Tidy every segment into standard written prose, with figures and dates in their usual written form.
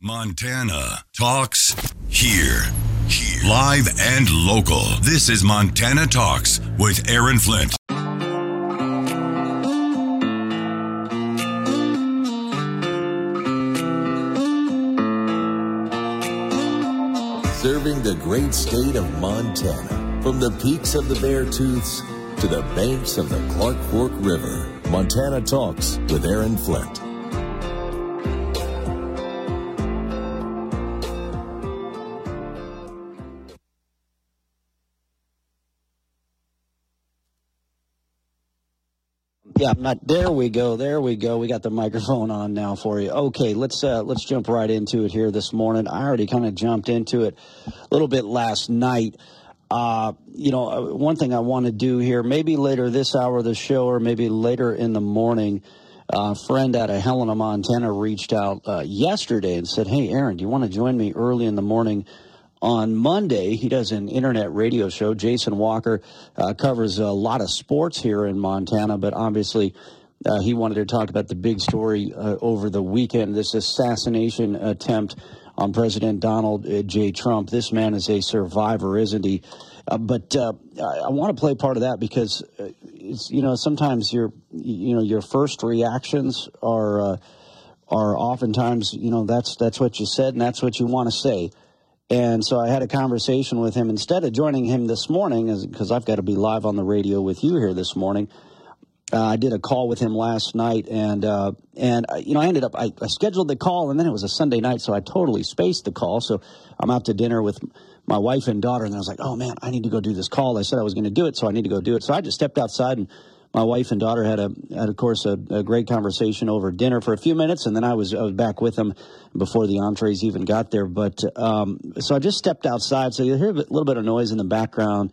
Montana Talks here. Live and local. This is Montana Talks with Aaron Flint. Serving the great state of Montana. From the peaks of the Beartooths to the banks of the Clark Fork River. Montana Talks with Aaron Flint. Yeah, there we go. We got the microphone on now for you. Okay, let's jump right into it here this morning. I already kind of jumped into it a little bit last night. One thing I want to do here, maybe later this hour of the show or maybe later in the morning, a friend out of Helena, Montana reached out yesterday and said, "Hey, Aaron, do you want to join me early in the morning on Monday?" He does an internet radio show. Jason Walker covers a lot of sports here in Montana, but obviously he wanted to talk about the big story over the weekend, this assassination attempt on President Donald J. Trump. This man is a survivor, isn't he? But I want to play part of that because, sometimes your first reactions are oftentimes, that's what you said and that's what you want to say. And so I had a conversation with him. Instead of joining him this morning, because I've got to be live on the radio with you here this morning, I did a call with him last night, and I ended up, I scheduled the call, and then it was a Sunday night, so I totally spaced the call. So I'm out to dinner with my wife and daughter, and I was like, oh, man, I need to go do this call. I said I was going to do it, so I need to go do it. So I just stepped outside, and my wife and daughter had, of course, a great conversation over dinner for a few minutes, and then I was back with them before the entrees even got there. But so I just stepped outside, so you'll hear a little bit of noise in the background.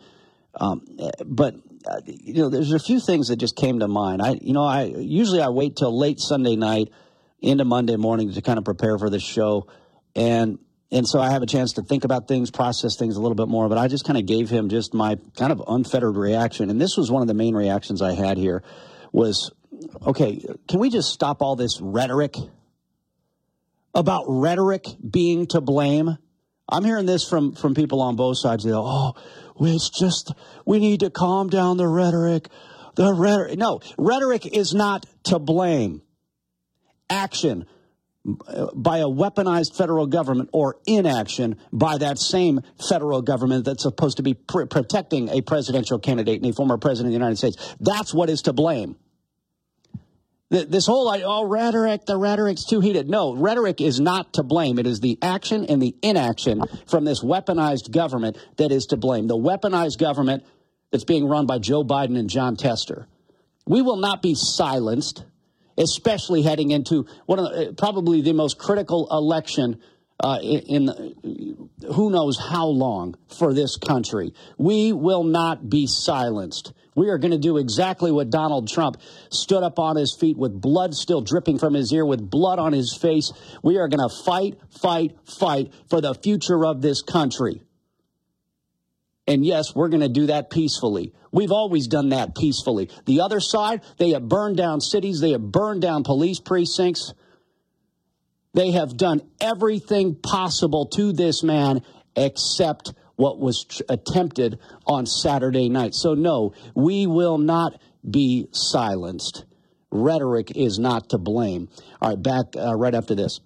There's a few things that just came to mind. I usually wait till late Sunday night into Monday morning to kind of prepare for the show, and so I have a chance to think about things, process things a little bit more. But I just kind of gave him just my kind of unfettered reaction, and this was one of the main reactions I had here was, okay, can we just stop all this rhetoric about rhetoric being to blame? I'm hearing this from people on both sides. They go, we need to calm down the rhetoric. No, rhetoric is not to blame. Action by a weaponized federal government or inaction by that same federal government that's supposed to be protecting a presidential candidate and a former president of the United States. That's what is to blame. This whole, rhetoric, the rhetoric's too heated. No, rhetoric is not to blame. It is the action and the inaction from this weaponized government that is to blame. The weaponized government that's being run by Joe Biden and John Tester. We will not be silenced, especially heading into probably the most critical election in who knows how long for this country. We will not be silenced. We are going to do exactly what Donald Trump stood up on his feet with blood still dripping from his ear, with blood on his face. We are going to fight for the future of this country. And yes, we're going to do that peacefully. We've always done that peacefully. The other side, they have burned down cities. They have burned down police precincts. They have done everything possible to this man except what was attempted on Saturday night. So, no, we will not be silenced. Rhetoric is not to blame. All right, back right after this.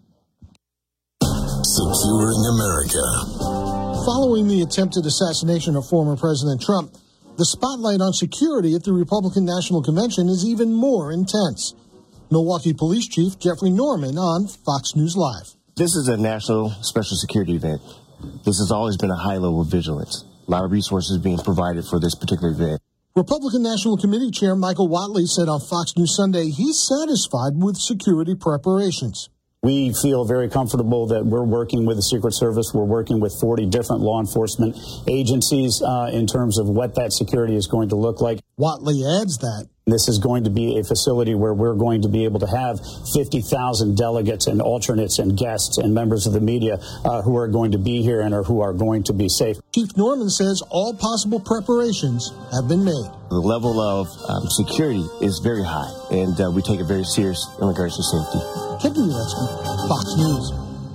Securing America. Following the attempted assassination of former President Trump, the spotlight on security at the Republican National Convention is even more intense. Milwaukee Police Chief Jeffrey Norman on Fox News Live. This is a national special security event. This has always been a high level of vigilance. A lot of resources being provided for this particular event. Republican National Committee Chair Michael Whatley said on Fox News Sunday he's satisfied with security preparations. We feel very comfortable that we're working with the Secret Service. We're working with 40 different law enforcement agencies in terms of what that security is going to look like. Whatley adds that this is going to be a facility where we're going to be able to have 50,000 delegates and alternates and guests and members of the media who are going to be here and who are going to be safe. Chief Norman says all possible preparations have been made. The level of security is very high, and we take it very serious in regards to safety. Kevin Uretsky, Fox News.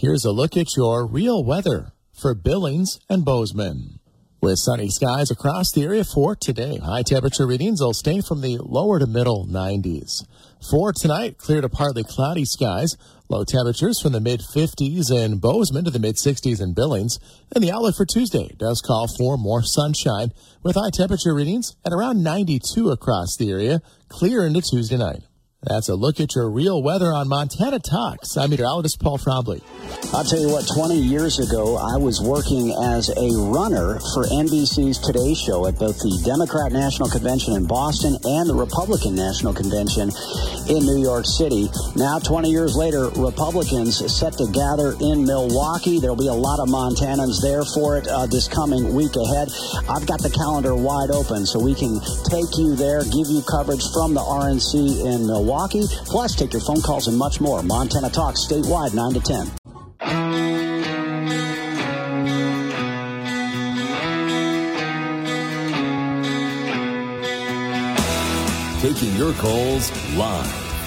Here's a look at your real weather for Billings and Bozeman. With sunny skies across the area for today, high temperature readings will stay from the lower to middle 90s. For tonight, clear to partly cloudy skies, low temperatures from the mid-50s in Bozeman to the mid-60s in Billings. And the outlook for Tuesday does call for more sunshine with high temperature readings at around 92 across the area, clear into Tuesday night. That's a look at your real weather on Montana Talks. I'm meteorologist Paul Frombley. I'll tell you what, 20 years ago, I was working as a runner for NBC's Today Show at both the Democrat National Convention in Boston and the Republican National Convention in New York City. Now, 20 years later, Republicans set to gather in Milwaukee. There'll be a lot of Montanans there for it this coming week ahead. I've got the calendar wide open so we can take you there, give you coverage from the RNC in Milwaukee, plus take your phone calls and much more. Montana Talks statewide 9 to 10. Taking your calls live.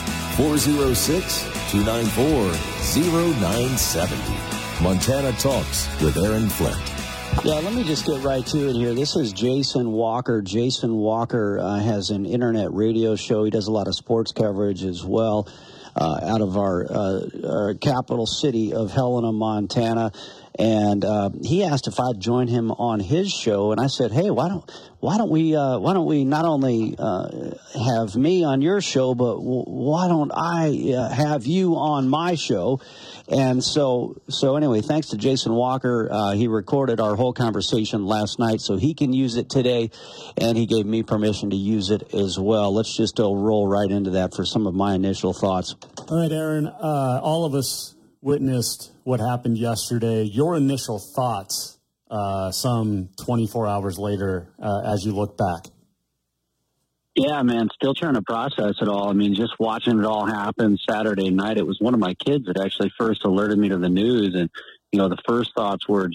406-294-0970. Montana Talks with Aaron Flint. Yeah, let me just get right to it here. This is Jason Walker. Jason Walker has an internet radio show. He does a lot of sports coverage as well out of our capital city of Helena, Montana. And he asked if I'd join him on his show, and I said, "Hey, why don't we not only have me on your show, but why don't I have you on my show?" And so anyway, thanks to Jason Walker, he recorded our whole conversation last night, so he can use it today, and he gave me permission to use it as well. Let's just roll right into that for some of my initial thoughts. All right, Aaron, all of us witnessed what happened yesterday. Your initial thoughts some 24 hours later as you look back? Yeah, man, still trying to process it all. I mean, just watching it all happen Saturday night, it was one of my kids that actually first alerted me to the news. And, you know, the first thoughts were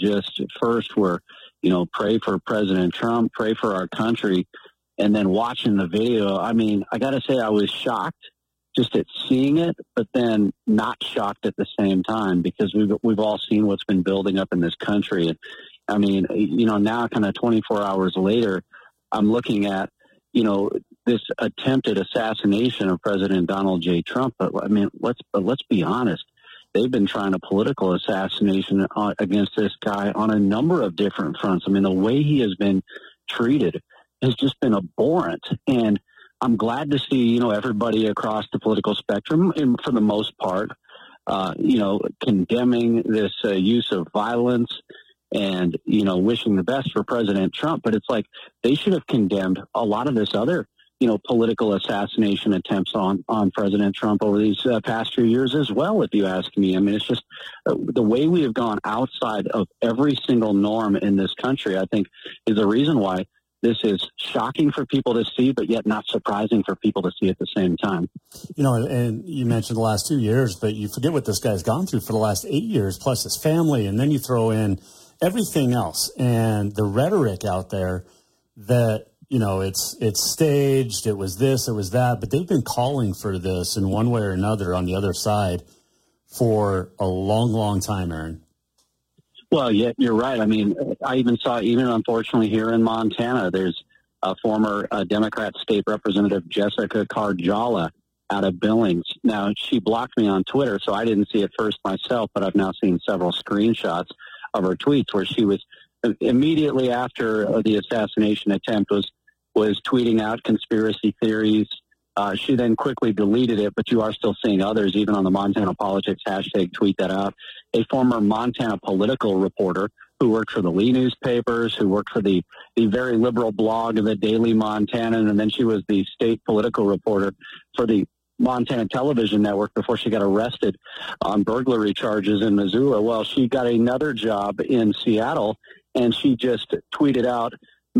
pray for President Trump, pray for our country. And then watching the video, I mean, I got to say I was shocked just at seeing it, but then not shocked at the same time because we've all seen what's been building up in this country. And I mean, you know, now kind of 24 hours later, I'm looking at, you know, this attempted assassination of President Donald J. Trump. But I mean, let's be honest. They've been trying a political assassination against this guy on a number of different fronts. I mean, the way he has been treated has just been abhorrent. And I'm glad to see, you know, everybody across the political spectrum, and for the most part, you know, condemning this use of violence and, you know, wishing the best for President Trump. But it's like they should have condemned a lot of this other, you know, political assassination attempts on President Trump over these past few years as well, if you ask me. I mean, it's just the way we have gone outside of every single norm in this country, I think, is the reason why this is shocking for people to see, but yet not surprising for people to see at the same time. You know, and you mentioned the last 2 years, but you forget what this guy's gone through for the last 8 years, plus his family, and then you throw in everything else and the rhetoric out there that, you know, it's staged, it was this, it was that, but they've been calling for this in one way or another on the other side for a long, long time, Aaron. Well, yeah, you're right. I mean, I even saw, unfortunately here in Montana, there's a former Democrat state representative, Jessica Karjala, out of Billings. Now, she blocked me on Twitter, so I didn't see it first myself, but I've now seen several screenshots of her tweets where she was immediately after the assassination attempt was tweeting out conspiracy theories. She then quickly deleted it, but you are still seeing others, even on the Montana Politics hashtag, tweet that out. A former Montana political reporter who worked for the Lee newspapers, who worked for the very liberal blog of the Daily Montanan, and then she was the state political reporter for the Montana Television Network before she got arrested on burglary charges in Missoula. Well, she got another job in Seattle, and she just tweeted out,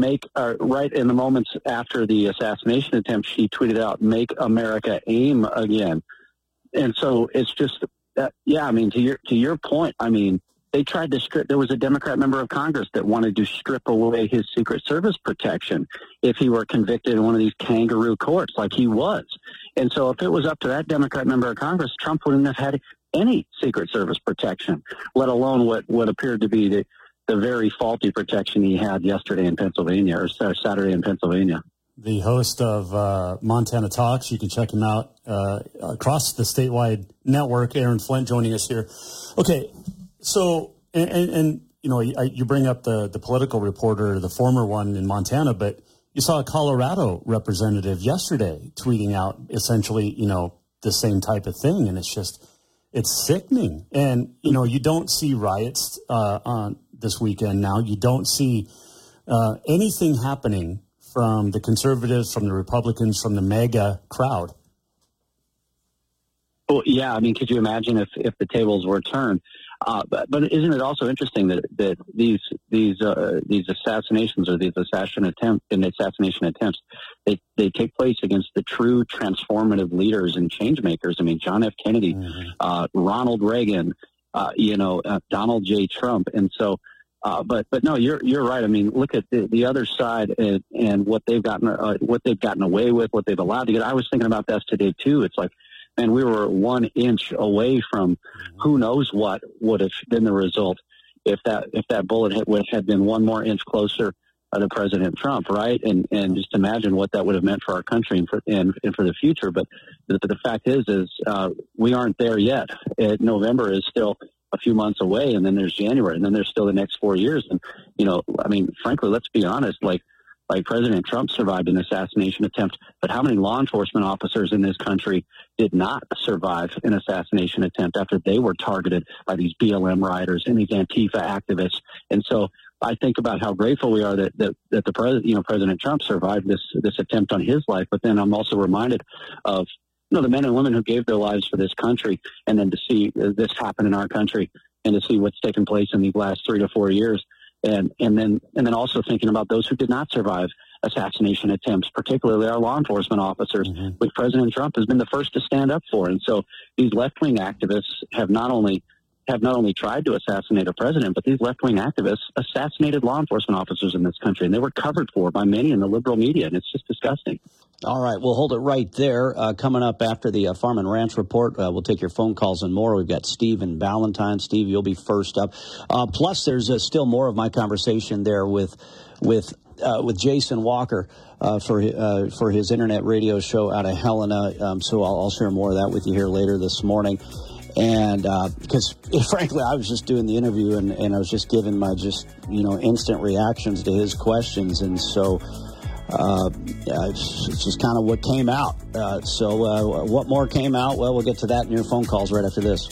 right in the moments after the assassination attempt, she tweeted out, "Make America AIM again." And so it's just, yeah, I mean, to your point, I mean, they tried to strip, there was a Democrat member of Congress that wanted to strip away his Secret Service protection if he were convicted in one of these kangaroo courts like he was. And so if it was up to that Democrat member of Congress, Trump wouldn't have had any Secret Service protection, let alone what appeared to be the very faulty protection he had yesterday in Pennsylvania, or Saturday in Pennsylvania. The host of Montana Talks, you can check him out across the statewide network. Aaron Flint joining us here. Okay, so and you know, you bring up the political reporter, the former one in Montana, but you saw a Colorado representative yesterday tweeting out essentially, you know, the same type of thing, and it's sickening. And you know, you don't see riots on this weekend now. You don't see anything happening from the conservatives, from the Republicans, from the MAGA crowd. Well, yeah, I mean, could you imagine if the tables were turned? But isn't it also interesting that these assassinations or these assassination attempts, they take place against the true transformative leaders and change makers? I mean, John F. Kennedy, Ronald Reagan, Donald J. Trump, and so. But no, you're right. I mean, look at the other side and what they've gotten away with, what they've allowed to get. I was thinking about that today too. It's like, man, we were 1 inch away from who knows what would have been the result if that bullet had been 1 more inch closer to President Trump, right? And just imagine what that would have meant for our country and for the future. But the fact is we aren't there yet. November is still a few months away, and then there's January, and then there's still the next 4 years. And, you know, I mean, frankly, let's be honest, like President Trump survived an assassination attempt, but how many law enforcement officers in this country did not survive an assassination attempt after they were targeted by these BLM rioters and these Antifa activists? And so I think about how grateful we are that President Trump survived this attempt on his life. But then I'm also reminded of the men and women who gave their lives for this country, and then to see this happen in our country, and to see what's taken place in these last 3 to 4 years, and then also thinking about those who did not survive assassination attempts, particularly our law enforcement officers, which President Trump has been the first to stand up for. And so these left-wing activists have not only tried to assassinate a president, but these left-wing activists assassinated law enforcement officers in this country, and they were covered for by many in the liberal media, and it's just disgusting. All right, we'll hold it right there. Coming up after the Farm and Ranch Report, we'll take your phone calls and more. We've got Steve and Ballantyne. Steve, you'll be first up. Plus, there's still more of my conversation there with Jason Walker for his internet radio show out of Helena. So I'll share more of that with you here later this morning. And because, frankly, I was just doing the interview and I was just giving my instant reactions to his questions. And so it's just kind of what came out. So what more came out? Well, we'll get to that in your phone calls right after this.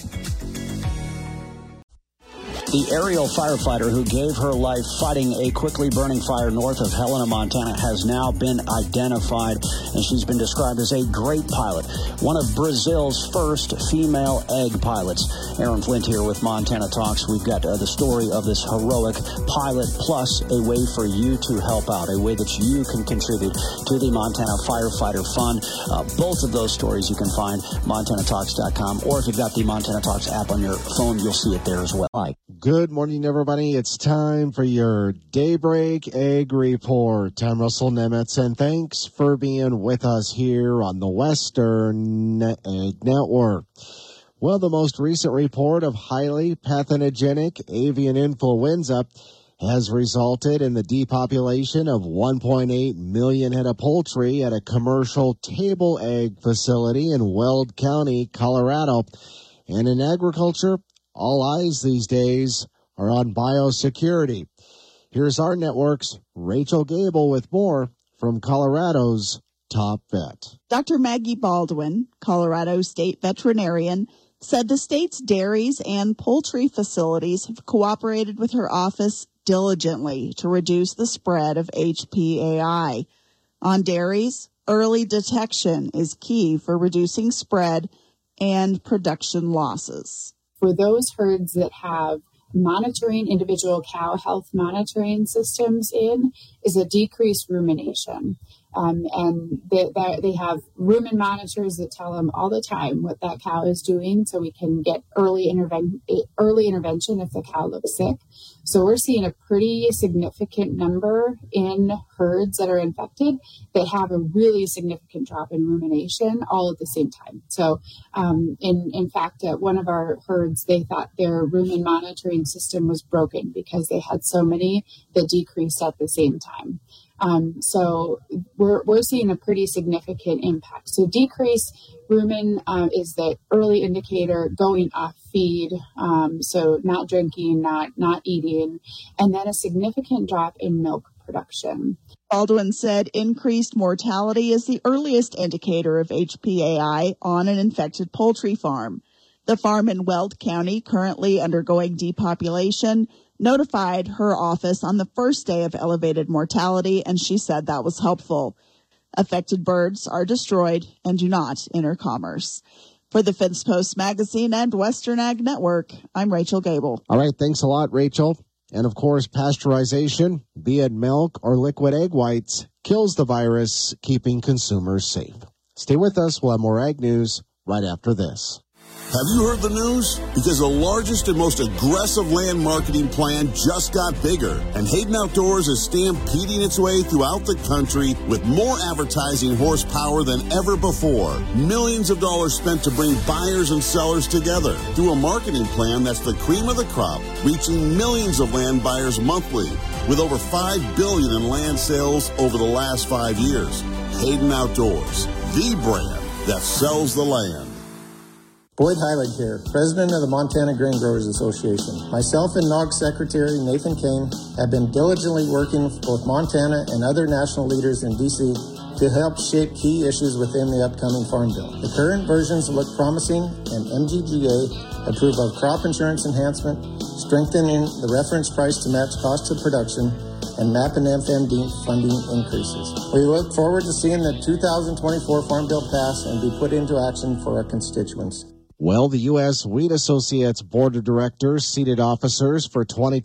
The aerial firefighter who gave her life fighting a quickly burning fire north of Helena, Montana, has now been identified, and she's been described as a great pilot, one of Brazil's first female egg pilots. Aaron Flint here with Montana Talks. We've got the story of this heroic pilot, plus a way for you to help out, a way that you can contribute to the Montana Firefighter Fund. Both of those stories you can find MontanaTalks.com, or if you've got the Montana Talks app on your phone, you'll see it there as well. Hi. Good morning, everybody. It's time for your Daybreak Egg Report. I'm Russell Nemitz, and thanks for being with us here on the Western Egg Network. Well, the most recent report of highly pathogenic avian influenza has resulted in the depopulation of 1.8 million head of poultry at a commercial table egg facility in Weld County, Colorado. And in agriculture, all eyes these days are on biosecurity. Here's our network's Rachel Gable with more from Colorado's top vet. Dr. Maggie Baldwin, Colorado State veterinarian, said the state's dairies and poultry facilities have cooperated with her office diligently to reduce the spread of HPAI. On dairies, early detection is key for reducing spread and production losses. For those herds that have monitoring individual cow health monitoring systems in is a decreased rumination. And they have rumen monitors that tell them all the time what that cow is doing, so we can get early intervention if the cow looks sick. So we're seeing a pretty significant number in herds that are infected that have a really significant drop in rumination all at the same time. So in fact, at one of our herds, they thought their rumen monitoring system was broken because they had so many that decreased at the same time. So we're seeing a pretty significant impact. So decrease rumen is the early indicator, going off feed, so not drinking, not eating, and then a significant drop in milk production. Baldwin said increased mortality is the earliest indicator of HPAI on an infected poultry farm. The farm in Weld County, currently undergoing depopulation, notified her office on the first day of elevated mortality, and she said that was helpful. Affected birds are destroyed and do not enter commerce. For the Fence Post Magazine and Western Ag Network, I'm Rachel Gable. All right, thanks a lot, Rachel. And of course, pasteurization, be it milk or liquid egg whites, kills the virus, keeping consumers safe. Stay with us. We'll have more ag news right after this. Have you heard the news? Because the largest and most aggressive land marketing plan just got bigger, and Hayden Outdoors is stampeding its way throughout the country with more advertising horsepower than ever before. Millions of dollars spent to bring buyers and sellers together through a marketing plan that's the cream of the crop, reaching millions of land buyers monthly, with over $5 billion in land sales over the last 5 years. Hayden Outdoors, the brand that sells the land. Boyd Highland here, President of the Montana Grain Growers Association. Myself and NOG Secretary Nathan Kane have been diligently working with both Montana and other national leaders in D.C. to help shape key issues within the upcoming Farm Bill. The current versions look promising, and MGGA approved of crop insurance enhancement, strengthening the reference price to match cost of production, and MAP and FMD funding increases. We look forward to seeing the 2024 Farm Bill pass and be put into action for our constituents. Well, the U.S. Wheat Associates Board of Directors seated officers for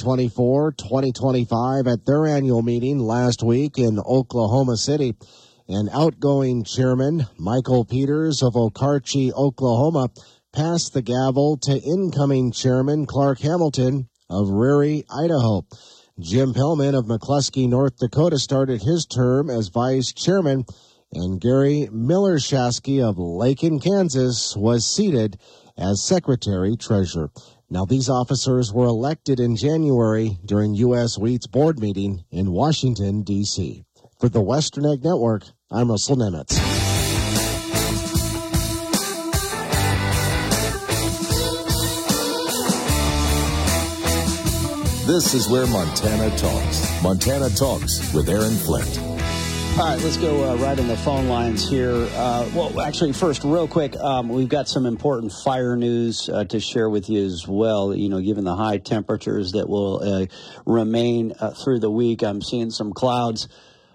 2024-2025 at their annual meeting last week in Oklahoma City. And outgoing chairman Michael Peters of Okarche, Oklahoma, passed the gavel to incoming chairman Clark Hamilton of Rary, Idaho. Jim Pellman of McCluskey, North Dakota, started his term as vice chairman, and Gary Miller-Shasky of Lacon, Kansas, was seated as secretary-treasurer. Now, these officers were elected in January during U.S. Wheat's board meeting in Washington, D.C. For the Western Ag Network, I'm Russell Nemitz. This is where Montana talks. Montana Talks with Aaron Flint. All right, let's go right in the phone lines here. Well, actually, first, real quick, we've got some important fire news to share with you as well. You know, given the high temperatures that will remain through the week, I'm seeing some clouds,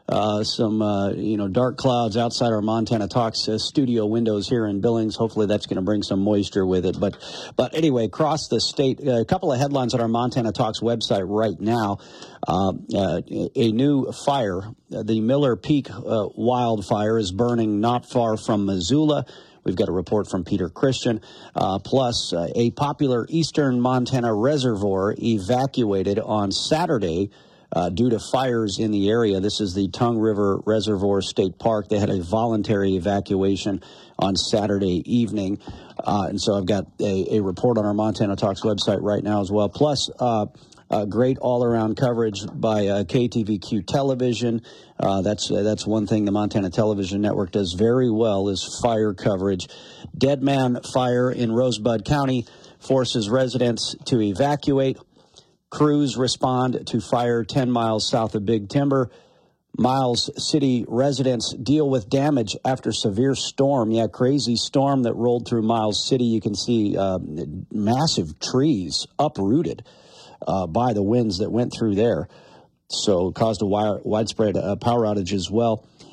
dark clouds outside our Montana Talks studio windows here in Billings. Hopefully that's going to bring some moisture with it. But anyway, across the state, a couple of headlines on our Montana Talks website right now. A new fire, the Miller Peak wildfire, is burning not far from Missoula. We've got a report from Peter Christian. Plus, a popular eastern Montana reservoir evacuated on Saturday due to fires in the area. This is the Tongue River Reservoir State Park. They had a voluntary evacuation on Saturday evening. And so I've got a report on our Montana Talks website right now as well. Plus, great all-around coverage by KTVQ Television. That's one thing the Montana Television Network does very well is fire coverage. Dead Man Fire in Rosebud County forces residents to evacuate. Crews respond to fire 10 miles south of Big Timber. Miles City residents deal with damage after severe storm. Yeah, crazy storm that rolled through Miles City. You can see massive trees uprooted by the winds that went through there. So it caused a widespread power outage as well.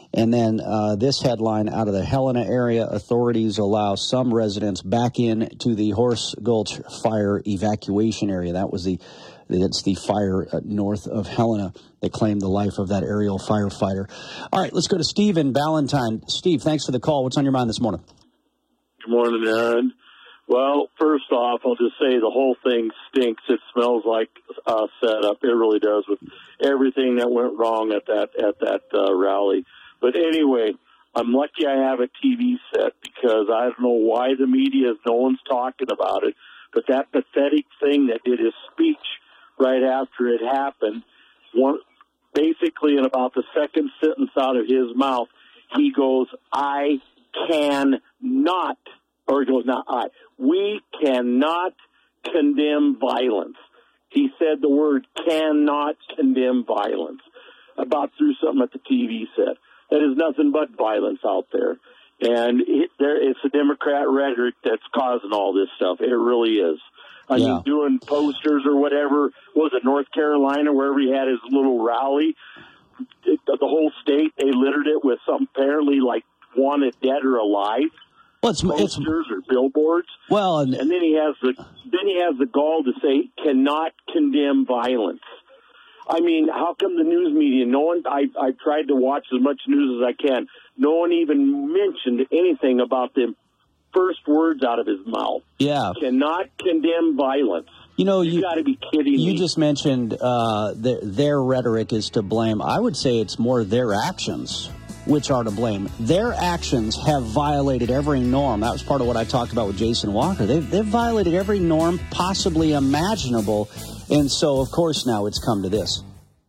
And then this headline out of the Helena area, authorities allow some residents back in to the Horse Gulch fire evacuation area. It's the fire north of Helena that claimed the life of that aerial firefighter. All right, let's go to Steve in Ballantyne. Steve, thanks for the call. What's on your mind this morning? Good morning, Aaron. Well, first off, I'll just say the whole thing stinks. It smells like a setup. It really does, with everything that went wrong at that rally. But anyway, I'm lucky I have a TV set, because I don't know why the media, no one's talking about it. But that pathetic thing that did his speech right after it happened, basically in about the second sentence out of his mouth, he goes, I cannot, or he goes, not I, we cannot condemn violence. He said the word cannot condemn violence. About threw something at the TV set. That is nothing but violence out there. And it's a Democrat rhetoric that's causing all this stuff. It really is. I mean, doing posters or whatever, was it North Carolina, wherever he had his little rally, the whole state, they littered it with some apparently like wanted dead or alive. Posters or billboards. Well, and then he has the gall to say cannot condemn violence. I mean, how come the news media? No one. I tried to watch as much news as I can. No one even mentioned anything about the first words out of his mouth. Yeah, cannot condemn violence. You know, you got to be kidding me. You just mentioned their rhetoric is to blame. I would say it's more their actions which are to blame. Their actions have violated every norm. That was part of what I talked about with Jason Walker. They've violated every norm possibly imaginable, and so, of course, now it's come to this.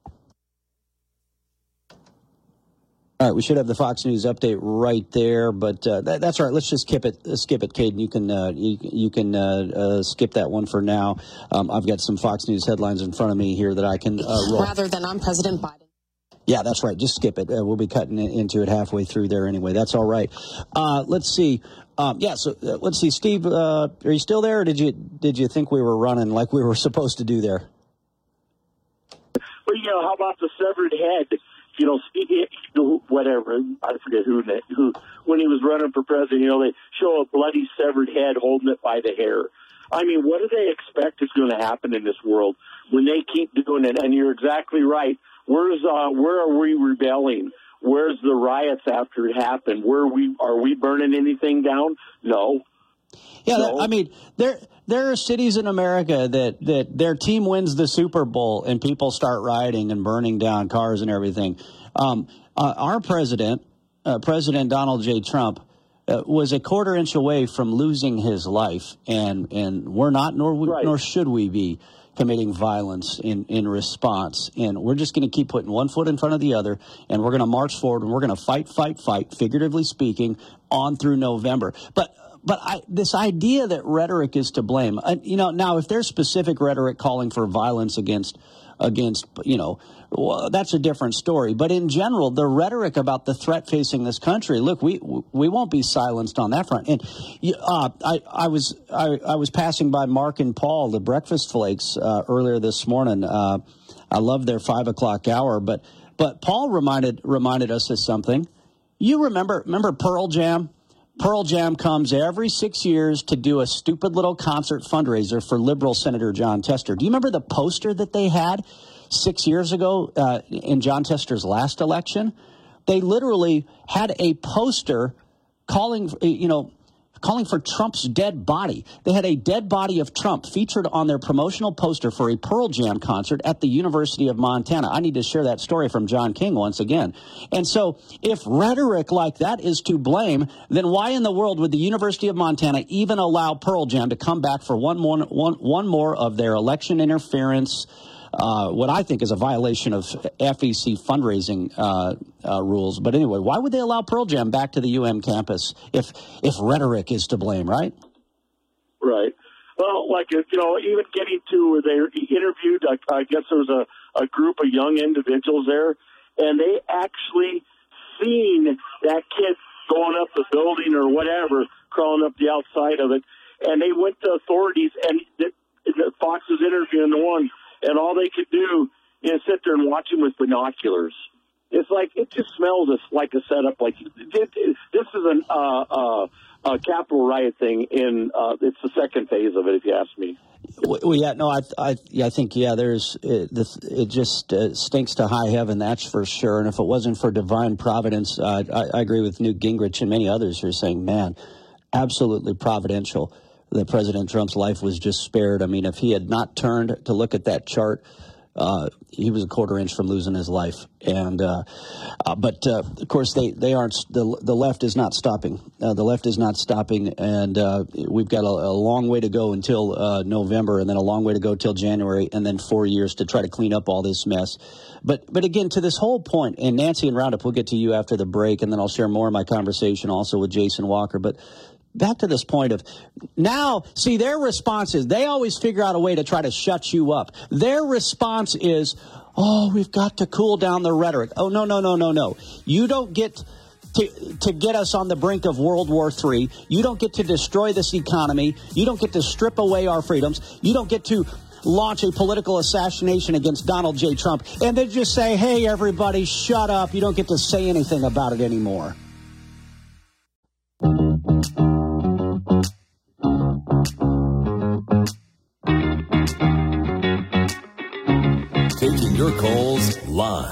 All right, we should have the Fox News update right there, but that's all right. Let's just skip it, Caden. You can skip that one for now. I've got some Fox News headlines in front of me here that I can roll. Rather than on President Biden. Yeah, that's right. Just skip it. We'll be cutting into it halfway through there anyway. That's all right. Let's see. Let's see. Steve, are you still there, or did you think we were running like we were supposed to do there? Well, how about the severed head? Whatever, I forget who, when he was running for president, they show a bloody severed head holding it by the hair. I mean, what do they expect is going to happen in this world when they keep doing it? And you're exactly right. Where are we rebelling? Where's the riots after it happened? Are we burning anything down? No. Yeah, no. I mean, there are cities in America that their team wins the Super Bowl and people start rioting and burning down cars and everything. Our president, President Donald J. Trump, was a quarter inch away from losing his life, and we're not, nor should we be committing violence in response. And we're just going to keep putting one foot in front of the other, and we're going to march forward, and we're going to fight, figuratively speaking, on through November. But this idea that rhetoric is to blame, now if there's specific rhetoric calling for violence against, well, that's a different story. But in general, the rhetoric about the threat facing this country, look, we won't be silenced on that front. And I was passing by Mark and Paul, the Breakfast Flakes, earlier this morning. I love their 5 o'clock hour, but Paul reminded us of something. You remember Pearl Jam? Pearl Jam comes every 6 years to do a stupid little concert fundraiser for liberal Senator John Tester. Do you remember the poster that they had 6 years ago in John Tester's last election? They literally had a poster calling for Trump's dead body. They had a dead body of Trump featured on their promotional poster for a Pearl Jam concert at the University of Montana. I need to share that story from John King once again. And so if rhetoric like that is to blame, then why in the world would the University of Montana even allow Pearl Jam to come back for one more of their election interference, what I think is a violation of FEC fundraising rules. But anyway, why would they allow Pearl Jam back to the UM campus if rhetoric is to blame, right? Right. Well, even getting to where they interviewed, I guess there was a group of young individuals there, and they actually seen that kid going up the building or whatever, crawling up the outside of it, and they went to authorities, and Fox was interviewing the one, and all they could do is sit there and watch him with binoculars. It's like it just smells like a setup. Like this is a Capitol riot thing. It's the second phase of it, if you ask me. Well, yeah, no, I think, there's it just stinks to high heaven, that's for sure. And if it wasn't for divine providence, I agree with Newt Gingrich and many others who are saying, man, absolutely providential that President Trump's life was just spared. I mean, if he had not turned to look at that chart, he was a quarter inch from losing his life. And but of course they aren't. The left is not stopping. The left is not stopping, and we've got a long way to go until November, and then a long way to go till January, and then 4 years to try to clean up all this mess. But again, to this whole point, and Nancy and Roundup, we'll get to you after the break, and then I'll share more of my conversation also with Jason Walker. But back to this point of now, see, their response is they always figure out a way to try to shut you up. Their response is, oh, we've got to cool down the rhetoric. Oh, no. You don't get to get us on the brink of World War III. You don't get to destroy this economy. You don't get to strip away our freedoms. You don't get to launch a political assassination against Donald J. Trump and then just say, hey, everybody, shut up. You don't get to say anything about it anymore. Taking your calls live,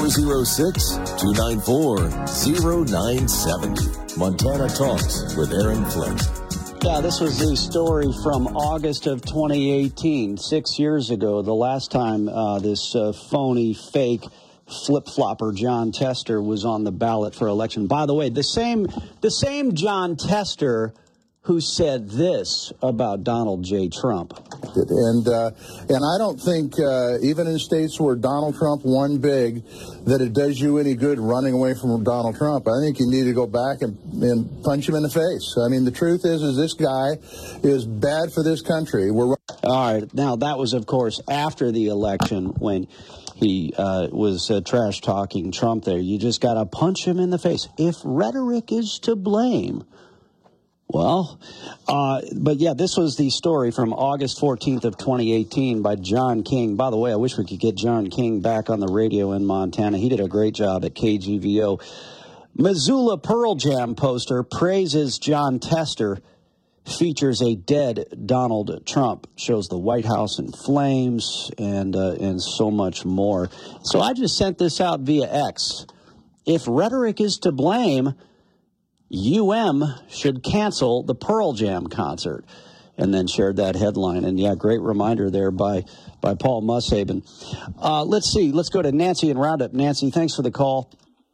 406-294-0970. Montana Talks with Aaron Flint. Yeah, this was the story from August of 2018, 6 years ago, the last time this phony, fake flip-flopper John Tester was on the ballot for election. By the way, the same John Tester who said this about Donald J. Trump. And I don't think, even in states where Donald Trump won big, that it does you any good running away from Donald Trump. I think you need to go back and punch him in the face. I mean, the truth is this guy is bad for this country. All right. Now, that was, of course, after the election when he was trash-talking Trump there. You just got to punch him in the face. If rhetoric is to blame, well, but yeah, this was the story from August 14th of 2018 by John King. By the way, I wish we could get John King back on the radio in Montana. He did a great job at KGVO. Missoula Pearl Jam poster praises John Tester, features a dead Donald Trump, shows the White House in flames, and so much more. So I just sent this out via X. If rhetoric is to blame, should cancel the Pearl Jam concert, and then shared that headline. And yeah, great reminder there by Paul Mushaven. Let's see. Let's go to Nancy and Roundup. Nancy, thanks for the call.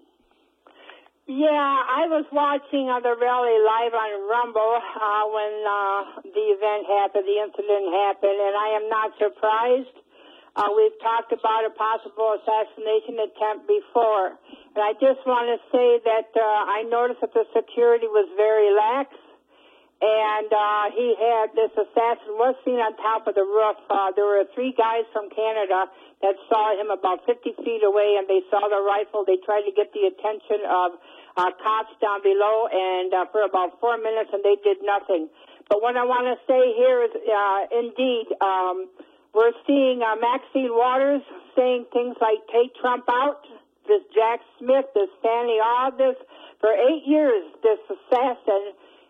Yeah, I was watching the rally live on Rumble when the event happened, the incident happened, and I am not surprised. We've talked about a possible assassination attempt before. And I just want to say that I noticed that the security was very lax, and this assassin was seen on top of the roof. There were 3 guys from Canada that saw him about 50 feet away, and they saw the rifle. They tried to get the attention of cops down below, and for about 4 minutes, and they did nothing. But what I want to say here is, indeed, we're seeing Maxine Waters saying things like, take Trump out. This Jack Smith, this Fannie Odd, for 8 years, this assassin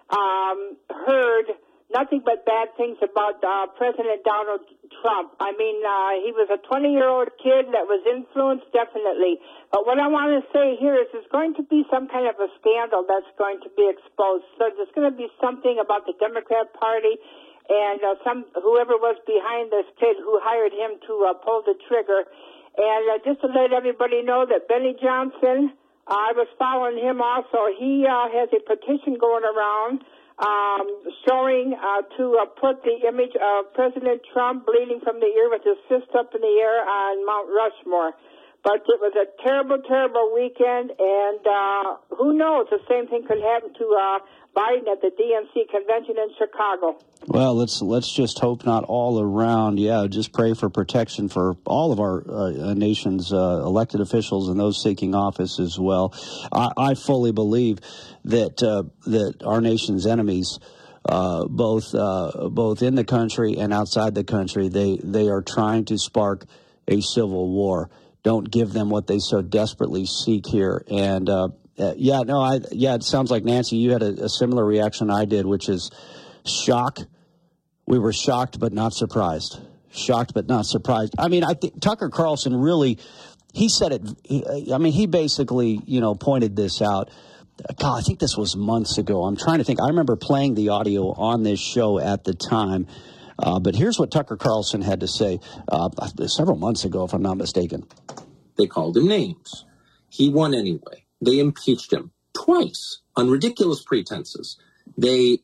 heard nothing but bad things about President Donald Trump. I mean, he was a 20-year-old kid that was influenced, definitely. But what I want to say here is there's going to be some kind of a scandal that's going to be exposed. So there's going to be something about the Democrat Party and whoever was behind this kid who hired him to pull the trigger. And just to let everybody know that Benny Johnson, I was following him also. He has a petition going around showing to put the image of President Trump bleeding from the ear with his fist up in the air on Mount Rushmore. But it was a terrible, terrible weekend, and who knows, the same thing could happen to Biden at the DNC convention in Chicago. Well, let's just hope not all around. Yeah, just pray for protection for all of our nation's elected officials and those seeking office as well. I fully believe that our nation's enemies, both in the country and outside the country, they are trying to spark a civil war. don't give them what they so desperately seek here. And it sounds like, Nancy, you had a similar reaction I did, which is shock. We were shocked but not surprised. Shocked but not surprised. I mean, I think Tucker Carlson really, he said it. He basically, pointed this out. God, I think this was months ago. I'm trying to think. I remember playing the audio on this show at the time. But here's what Tucker Carlson had to say several months ago, if I'm not mistaken. They called him names. He won anyway. They impeached him twice on ridiculous pretenses. They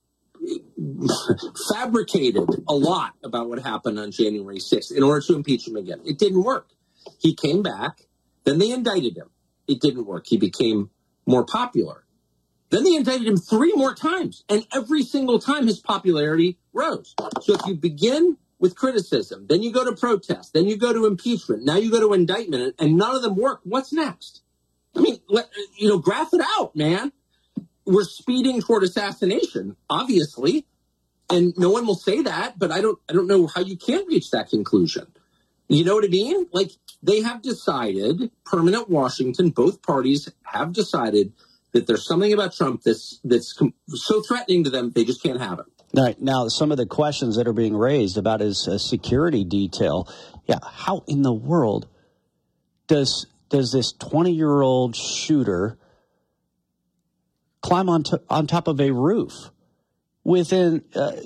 fabricated a lot about what happened on January 6th in order to impeach him again. It didn't work. He came back. Then they indicted him. It didn't work. He became more popular. Then they indicted him 3 more times, and every single time his popularity rose. So if you begin with criticism, then you go to protest, then you go to impeachment, now you go to indictment, and none of them work, what's next? I mean, graph it out, man. We're speeding toward assassination, obviously, and no one will say that, but I don't know how you can't reach that conclusion. You know what I mean? Like, they have decided, permanent Washington, both parties have decided that there's something about Trump that's so threatening to them, they just can't have it. Right. Now, some of the questions that are being raised about his security detail, how in the world does this 20-year-old shooter climb on top of a roof within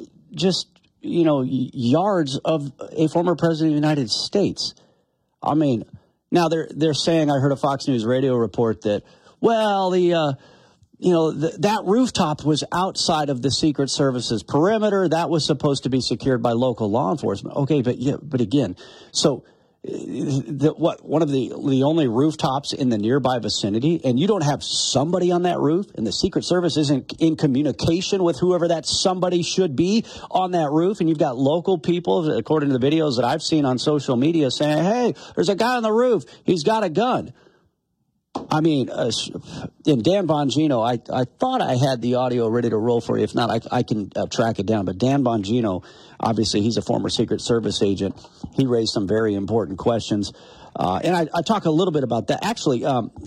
yards of a former president of the United States? I mean, now they're saying, I heard a Fox News radio report that, that rooftop was outside of the Secret Service's perimeter. That was supposed to be secured by local law enforcement. Okay, but again, so one of the only rooftops in the nearby vicinity, and you don't have somebody on that roof, and the Secret Service isn't in communication with whoever that somebody should be on that roof, and you've got local people, according to the videos that I've seen on social media, saying, hey, there's a guy on the roof. He's got a gun. I mean, in Dan Bongino, I thought I had the audio ready to roll for you. If not, I can track it down. But Dan Bongino, obviously, he's a former Secret Service agent. He raised some very important questions. And I talk a little bit about that. Actually,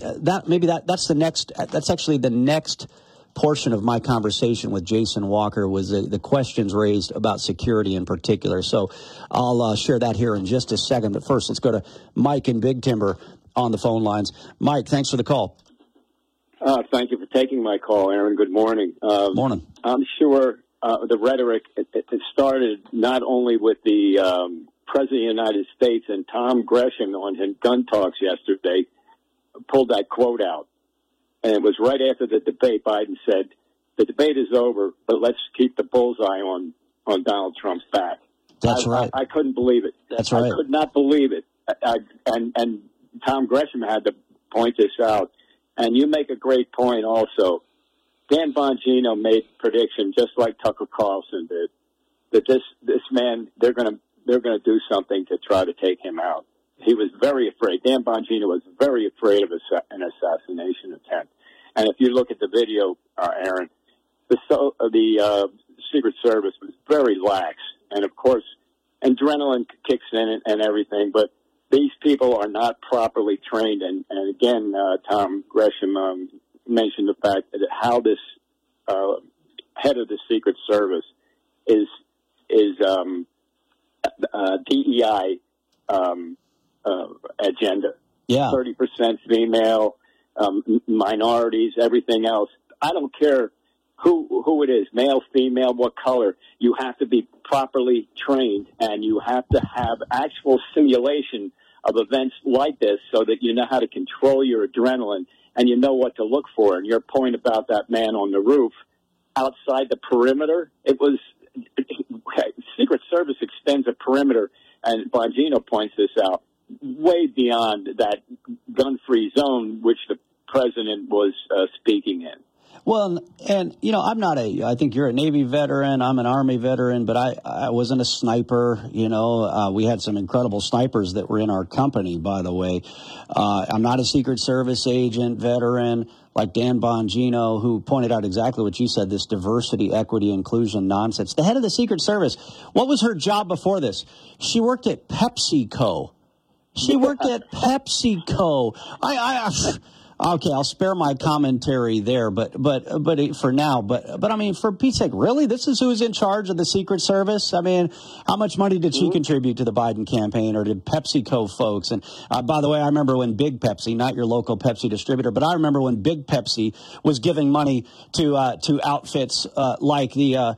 that's actually the next portion of my conversation with Jason Walker was the questions raised about security in particular. So I'll share that here in just a second. But first, let's go to Mike in Big Timber on the phone lines. Mike, thanks for the call. Thank you for taking my call, Aaron. Good morning. Morning. I'm sure the rhetoric, it started not only with the President of the United States and Tom Gresham on his gun talks yesterday, pulled that quote out. And it was right after the debate. Biden said, the debate is over, but let's keep the bullseye on Donald Trump's back. That's right. I couldn't believe it. That's right. I could not believe it. And Tom Gresham had to point this out. And you make a great point also. Dan Bongino made a prediction, just like Tucker Carlson did, that this man, they're going to do something to try to take him out. He was very afraid. Dan Bongino was very afraid of an assassination attempt. And if you look at the video, Aaron, the Secret Service was very lax. And, of course, adrenaline kicks in and everything, but these people are not properly trained. And again, Tom Gresham mentioned the fact that how this head of the Secret Service is DEI agenda. Yeah. 30% female, minorities, everything else. I don't care who it is, male, female, what color. You have to be properly trained, and you have to have actual simulation of events like this so that you know how to control your adrenaline and you know what to look for. And your point about that man on the roof outside the perimeter, it was Secret Service extends a perimeter, and Bongino points this out, way beyond that gun-free zone which the president was speaking in. Well, and, I think you're a Navy veteran. I'm an Army veteran, but I wasn't a sniper. We had some incredible snipers that were in our company, by the way. I'm not a Secret Service agent, veteran, like Dan Bongino, who pointed out exactly what you said, this diversity, equity, inclusion nonsense. The head of the Secret Service, what was her job before this? She worked at PepsiCo. She worked at PepsiCo. Okay, I'll spare my commentary there, but for now, but I mean, for Pete's sake, really, this is who's in charge of the Secret Service? I mean, how much money did she contribute to the Biden campaign, or did PepsiCo folks? And by the way, I remember when Big Pepsi, not your local Pepsi distributor, but I remember when Big Pepsi was giving money to outfits like the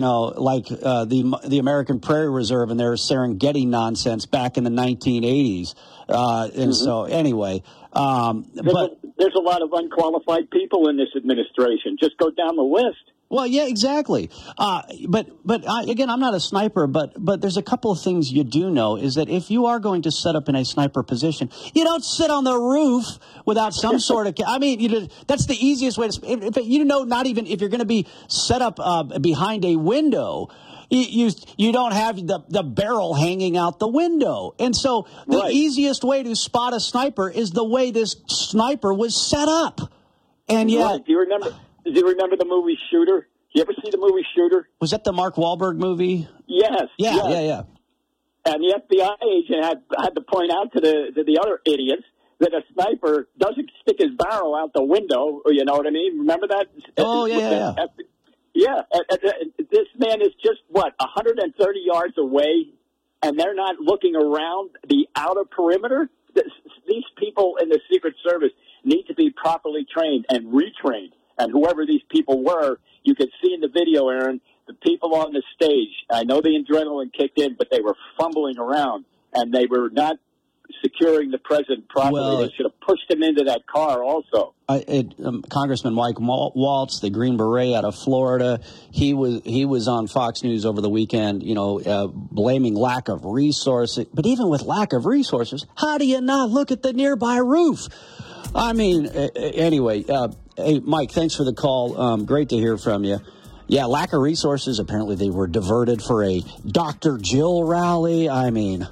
American Prairie Reserve and their Serengeti nonsense back in the 1980s. So anyway. There's a lot of unqualified people in this administration. Just go down the list. Well, yeah, exactly. But again, I'm not a sniper, but there's a couple of things you do know is that if you are going to set up in a sniper position, you don't sit on the roof without some sort of. I mean, that's the easiest way to. Not even if you're going to be set up behind a window. You don't have the barrel hanging out the window. And so the easiest way to spot a sniper is the way this sniper was set up. And yet... Right. Do you remember the movie Shooter? You ever see the movie Shooter? Was that the Mark Wahlberg movie? Yes. Yeah. And the FBI agent had to point out to the other idiots that a sniper doesn't stick his barrel out the window. You know what I mean? Remember that? Oh, yeah. Yeah, this man is just, 130 yards away, and they're not looking around the outer perimeter? These people in the Secret Service need to be properly trained and retrained. And whoever these people were, you could see in the video, Aaron, the people on the stage, I know the adrenaline kicked in, but they were fumbling around, and they were not securing the president properly. Well, they should have pushed him into that car also. Congressman Mike Waltz, the Green Beret out of Florida, he was on Fox News over the weekend, blaming lack of resources. But even with lack of resources, how do you not look at the nearby roof? I mean, anyway, hey, Mike, thanks for the call. Great to hear from you. Yeah, lack of resources. Apparently they were diverted for a Dr. Jill rally. I mean...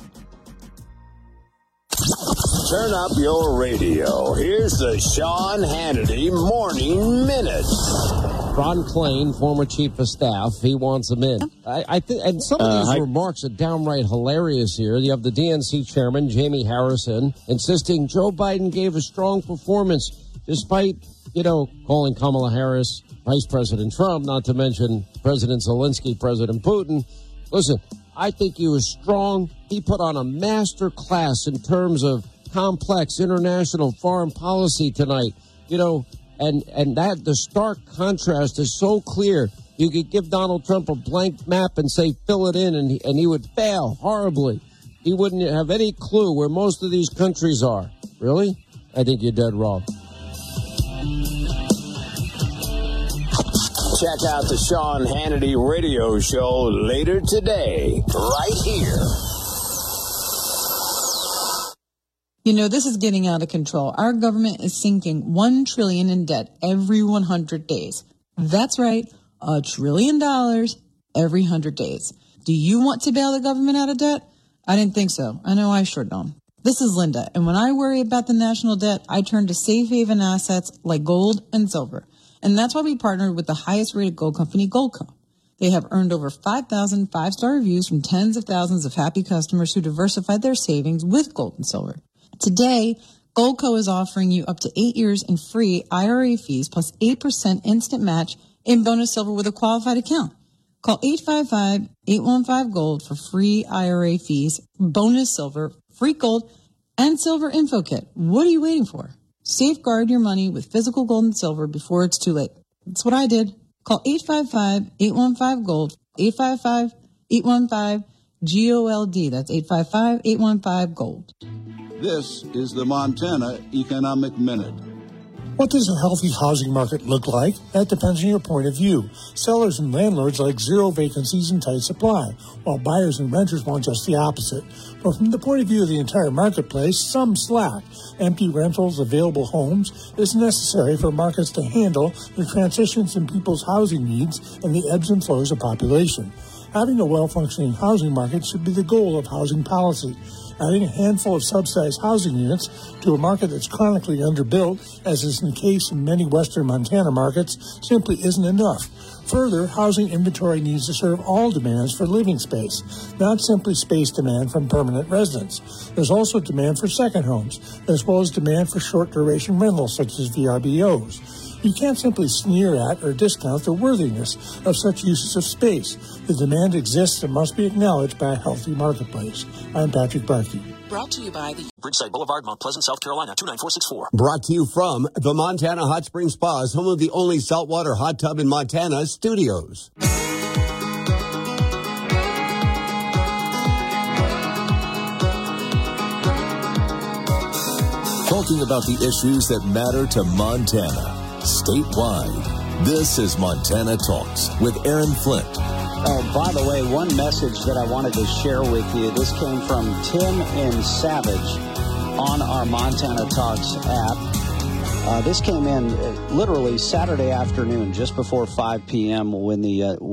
Turn up your radio. Here's the Sean Hannity Morning Minute. Ron Klain, former chief of staff, he wants him in. I think, and some of these remarks are downright hilarious here. You have the DNC chairman, Jamie Harrison, insisting Joe Biden gave a strong performance despite, calling Kamala Harris Vice President Trump, not to mention President Zelensky, President Putin. Listen, I think he was strong. He put on a master class in terms of complex international foreign policy tonight, and that the stark contrast is so clear. You could give Donald Trump a blank map and say, fill it in, and he would fail horribly. He wouldn't have any clue where most of these countries are. Really? I think you're dead wrong. Check out the Sean Hannity radio show later today, right here. This is getting out of control. Our government is sinking $1 trillion in debt every 100 days. That's right, $1 trillion every 100 days. Do you want to bail the government out of debt? I didn't think so. I know I sure don't. This is Linda, and when I worry about the national debt, I turn to safe haven assets like gold and silver. And that's why we partnered with the highest rated gold company, Goldco. They have earned over 5,000 five-star reviews from tens of thousands of happy customers who diversified their savings with gold and silver. Today, Goldco is offering you up to 8 years in free IRA fees plus 8% instant match in bonus silver with a qualified account. Call 855-815-GOLD for free IRA fees, bonus silver, free gold, and silver info kit. What are you waiting for? Safeguard your money with physical gold and silver before it's too late. That's what I did. Call 855-815-GOLD, 855-815-GOLD. That's 855-815-GOLD. This is the Montana Economic Minute. What does a healthy housing market look like? That depends on your point of view. Sellers and landlords like zero vacancies and tight supply, while buyers and renters want just the opposite. But from the point of view of the entire marketplace, some slack. Empty rentals, available homes is necessary for markets to handle the transitions in people's housing needs and the ebbs and flows of population. Having a well-functioning housing market should be the goal of housing policy. Adding a handful of subsidized housing units to a market that's chronically underbuilt, as is the case in many western Montana markets, simply isn't enough. Further, housing inventory needs to serve all demands for living space, not simply space demand from permanent residents. There's also demand for second homes, as well as demand for short-duration rentals such as VRBOs. You can't simply sneer at or discount the worthiness of such uses of space. The demand exists and must be acknowledged by a healthy marketplace. I'm Patrick Barkey. Brought to you by the Bridgeside Boulevard, Mount Pleasant, South Carolina, 29464. Brought to you from the Montana Hot Spring Spas, home of the only saltwater hot tub in Montana, Studios. Talking about the issues that matter to Montana statewide. This is Montana Talks with Aaron Flint. Oh, by the way, one message that I wanted to share with you. This came from Tim in Savage on our Montana Talks app. This came in literally Saturday afternoon, just before 5 p.m. when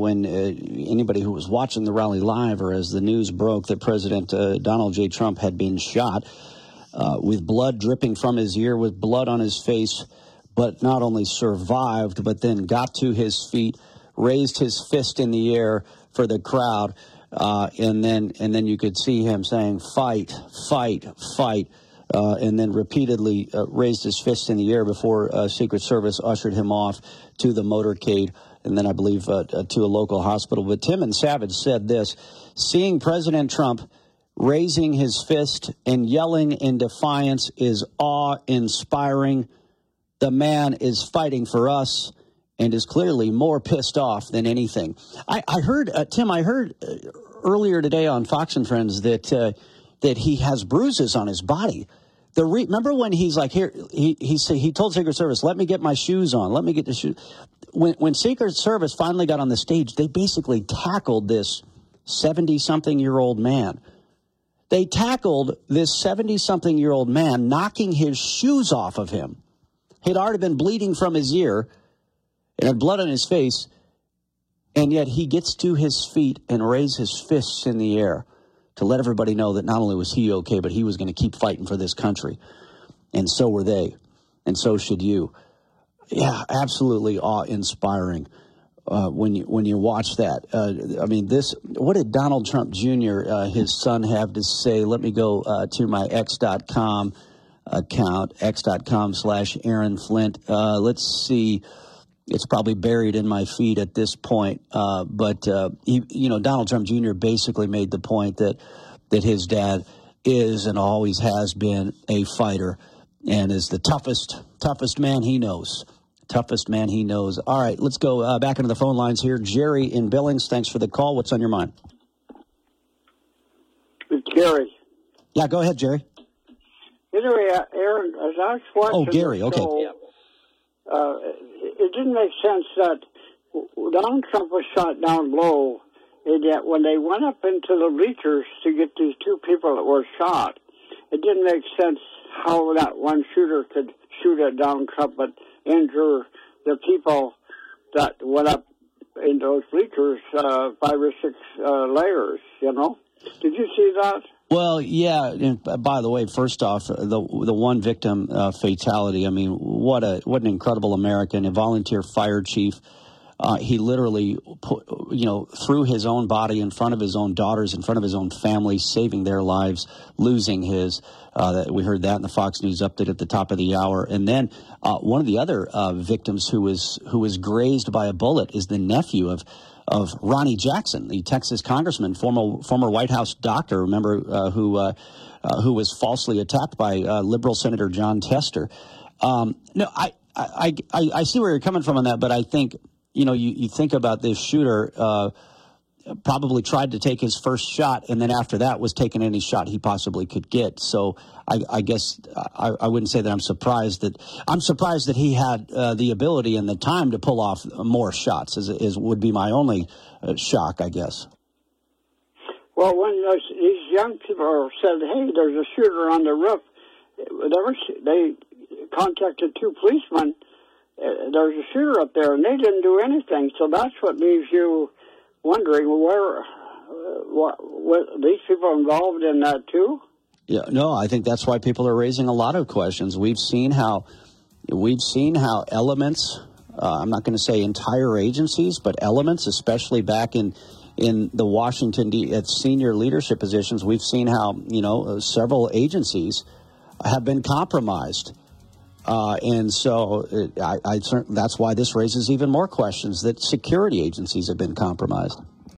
anybody who was watching the rally live, or as the news broke that President Donald J. Trump had been shot with blood dripping from his ear, with blood on his face, but not only survived, but then got to his feet, raised his fist in the air for the crowd, and then you could see him saying, "Fight, fight, fight," and then repeatedly raised his fist in the air before Secret Service ushered him off to the motorcade, and then I believe to a local hospital. But Tim and Savage said this: seeing President Trump raising his fist and yelling in defiance is awe-inspiring. The man is fighting for us and is clearly more pissed off than anything. I heard, Tim, earlier today on Fox and Friends that he has bruises on his body. Remember when he's like, here, he told Secret Service, "Let me get my shoes on. Let me get the shoes." When Secret Service finally got on the stage, they basically tackled this 70-something-year-old man. They tackled this 70-something-year-old man, knocking his shoes off of him. He'd already been bleeding from his ear and had blood on his face, and yet he gets to his feet and raises his fists in the air to let everybody know that not only was he okay, but he was going to keep fighting for this country. And so were they, and so should you. Yeah, absolutely awe-inspiring when you watch that. I mean, what did Donald Trump Jr., his son, have to say? Let me go to my X.com account, x.com/Aaron Flint. Let's see. It's probably buried in my feed at this point. But Donald Trump Jr. basically made the point that his dad is and always has been a fighter and is the toughest man he knows. Toughest man he knows. All right, let's go back into the phone lines here. Jerry in Billings, thanks for the call. What's on your mind? It's Gary. Yeah, go ahead, Jerry. Anyway, Aaron, as I was watching Gary, okay. It didn't make sense that Donald Trump was shot down low, and yet when they went up into the bleachers to get these two people that were shot, it didn't make sense how that one shooter could shoot at Donald Trump but injure the people that went up in those bleachers 5 or 6 layers, you know? Did you see that? Well, yeah. And by the way, first off, the one victim fatality. I mean, what an incredible American, a volunteer fire chief. He literally threw his own body in front of his own daughters, in front of his own family, saving their lives, losing his. We heard that in the Fox News update at the top of the hour. And then one of the other victims who was grazed by a bullet is the nephew of Ronnie Jackson, the Texas congressman, former White House doctor, remember, who was falsely attacked by liberal Senator John Tester. No, I see where you're coming from on that, but I think, you think about this shooter probably tried to take his first shot, and then after that was taking any shot he possibly could get. So I guess I wouldn't say that I'm surprised that he had the ability and the time to pull off more shots, would be my only shock, I guess. Well, when these young people said, "Hey, there's a shooter on the roof," they contacted 2 policemen. There's a shooter up there, and they didn't do anything. So that's what leaves you wondering, where these people involved in that too? Yeah, no, I think that's why people are raising a lot of questions. We've seen how elements, I'm not going to say entire agencies, but elements, especially back in the Washington at senior leadership positions, we've seen how, several agencies have been compromised. And so that's why this raises even more questions that security agencies have been compromised.